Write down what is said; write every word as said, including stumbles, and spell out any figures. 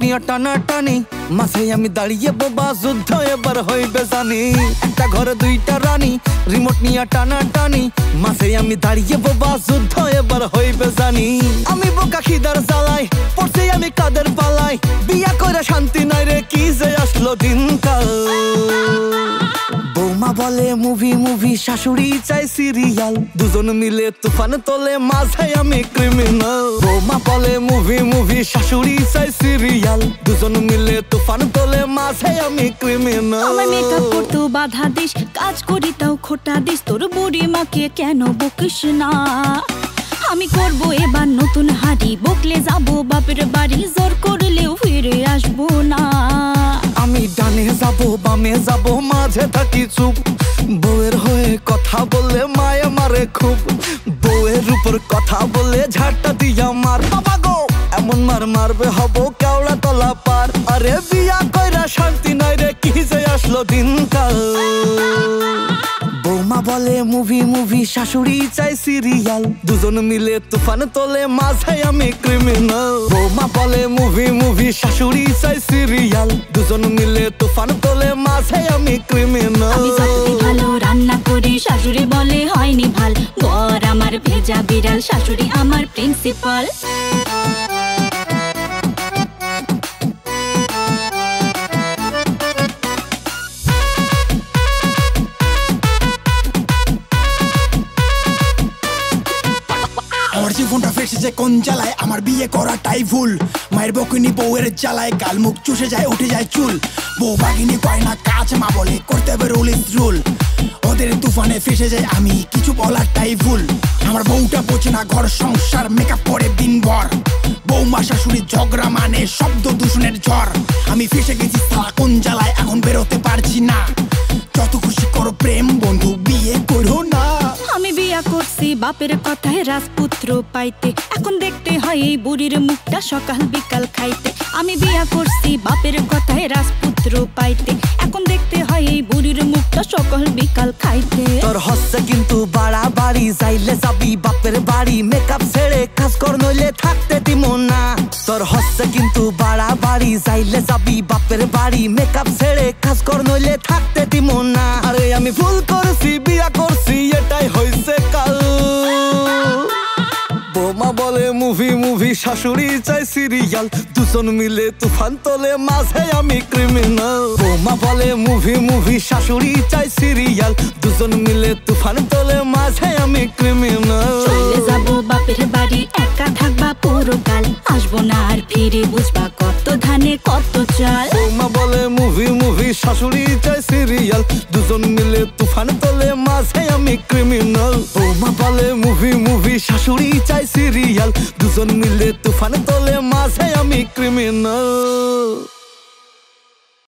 নিয়ে টানা টানি, মাঝে আমি দাঁড়িয়ে বোবা, যুদ্ধ এবার হইবে জানি। একটা ঘরে দুইটা রানী, রিমোট নিয়ে টানা টানি, মাঝে আমি দাঁড়িয়ে বোবা, যুদ্ধ এবার হইবে জানি। আমি বোকা খিদার জ্বালাই, পড়ছি আমি কাদের পালাই, বিয়া করে শান্তি নাই রে, কি যে আসলো দিনকাল। বৌমা বলে মুভি মুভি, শাশুড়ি চাই সিরিয়াল, দুজন মিলে তুফান তোলে, মাঝে আমি ক্রিমিনাল। বৌমা বলে মুভি মুভি, শাশুড়ি চাই সিরিয়াল, দুজন মিলে তুফান তোলে, মাঝে আমি ক্রিমিনাল। আমার মেকআপ করতেও বাধা দিস, কাজ করি তাও খোটা দিস, তোর বুড়ি মাকে কেন বকিস না। আমি করব এবার নতুন হাড়ি, বকলে যাবো বাপের বাড়ি, জোর করলেও ফিরে আসবো না। আমি ডানে যাব বামে যাব, মাঝে থাকি চুপ, বউয়ের হয়ে কথা বললে মায়ে মারে খুব। বউয়ের উপর কথা বলে ঝাড়টা দিয়া মার, বাবা গো এমন মার মারবে হব কেওড়া তলা পার। আরে বিয়া কইরা শান্তি নাই রে, কি যে আসলো দিনকাল। বৌমা বলে মুভি মুভি, শাশুড়ি চাই সিরিয়াল, দুজন মিলে তুফান তোলে, মাঝে আমি ক্রিমিনাল। বৌমা বলে মুভি মুভি, শাশুড়ি চাই সিরিয়াল, দুজন মিলে তুফান তোলে, মাঝে আমি ক্রিমিনাল। আমি যতই ভালো রান্না করি, শাশুড়ি বলে হয়নি ভাল, বর আমার ভেজা বিড়াল, শাশুড়ি আমার প্রিন্সিপাল। আমার জীবনটা ফেসেছে কোন জ্বালায়, আমার বিয়ে করাটাই ভুল। মায়ের বকুনি বউয়ের জ্বালায়, গাল মুখ চুষে যায়, উঠে যায় চুল। বউ বাগিনী কয় না কাজ, মা বলে করতে হবে রুল ইজ রুল। ওদের তুফানে ফেসে যায় আমি, কিছু বলারটাই ভুল। আমার বউটা বোঝে না ঘর সংসার, মেকআপ করে দিনভর। বৌমা শাশুড়ি ঝগড়া মানে শব্দ দূষণের ঝড়। আমি ফেসে গেছি সালা কোন জ্বালায়, এখন বেরোতে পারছি না। যত খুশি করো প্রেম বন্ধু, বিয়ে করো না। আমি বিয়া করছি বাপের কথায় রাজপুত্র পাইতে, এখন দেখতে হয় এই বুড়ির মুখটা সকাল বিকাল খাইতে। আমি বিয়া করছি বাপের কথায় রাজপুত্র পাইতে, এখন দেখতে হয় এই বুড়ির মুখটা সকাল বিকাল খাইতে। তোর হচ্ছে কিন্তু বাড়াবাড়ি, যাইলে যাবি বাপের বাড়ি, মেকআপ ছেড়ে কাজ কর নইলে থাকতে দিব না। তোর হচ্ছে কিন্তু বাড়াবাড়ি, যাইলে যাবি বাপের বাড়ি, মেকআপ ছেড়ে কাজ কর নইলে থাকতে দিব না। আরে আমি ভুল করছি, বিয়া করছি, এটাই হইছে কাল। বৌমা বলে মুভি মুভি, শাশুড়ি চাই সিরিয়াল, দুজন মিলে তুফান তোলে, মাঝে আমি ক্রিমিনাল। বৌমা বলে মুভি মুভি, শাশুড়ি চাই সিরিয়াল, দুজন মিলে তুফান তোলে, মাঝে আমি ক্রিমিনাল। চলে যাবো বাপের বাড়ি, একা থাকবা পুরোকাল, আসবো না আর ফিরে, বুঝবা কত ধানে কত চাল। বৌমা বলে মুভি মুভি, শাশুড়ি চাই সিরিয়াল, দুজন মিলে তুফান তোলে, মাঝে আমি ক্রিমিনাল। বৌমা বলে মুভি মুভি, শাশুড়ি চাই সিরিয়াল, দুজন মিলে তুফান তোলে, মাঝে আমি ক্রিমিনাল।